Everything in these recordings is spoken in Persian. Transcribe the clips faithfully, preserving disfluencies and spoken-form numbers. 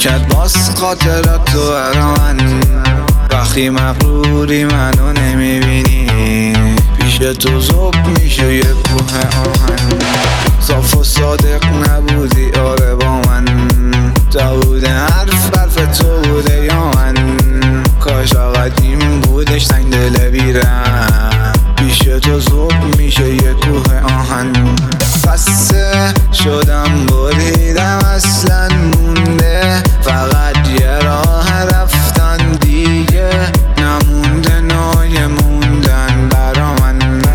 کرد باز خاطرات تو برا من. وقتی مغروری منو نمیبینی، پیش تو زوب میشه یه کوه آهن. صاف و صادق نبودی آره با من، تا بوده حرف حرف تو بوده یا من. کاش فقط این بودش تنگ دل بیرم، پیش تو زوب میشه یه کوه آهن. خسته شدم بریدم اصلا مونده، فقط یه راه رفتن دیگه نمونده. نای موندن برا من،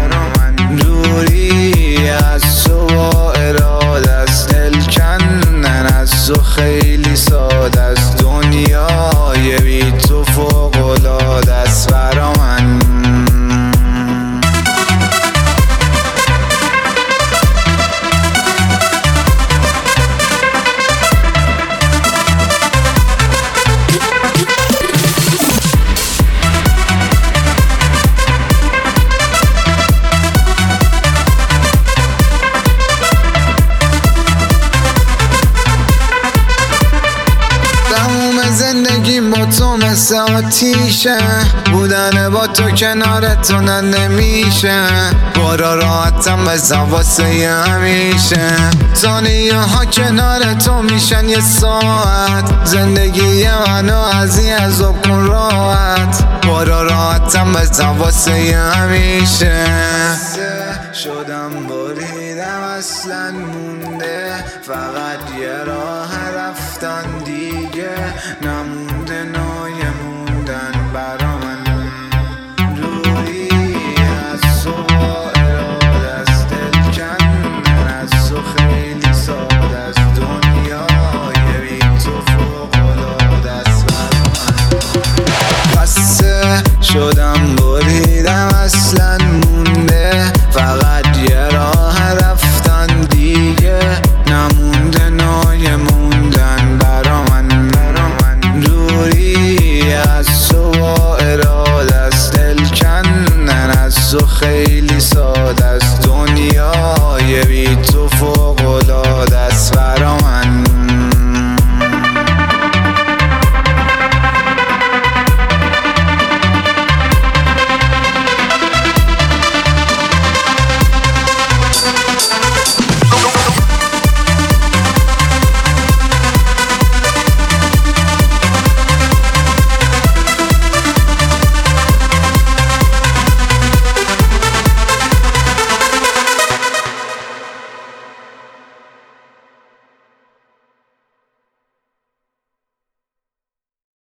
دوری از تو با اراده است. دل کندن از تو خیلی ساده است، دنیای بی تو فوق‌العاده است برا من. زندگی با تو مثل آتیشه، بودن با تو کنار تو نه نمیشه. بارا راحتم بزن واسه همیشه، ثانیه ها کنار تو میشن یه ساعت. زندگی منو از این عذاب کن راحت، بارا راحتم بزن واسه همیشه. شدم بریدم اصلا مونده، فقط یه راه رفتن دیگه نمونده.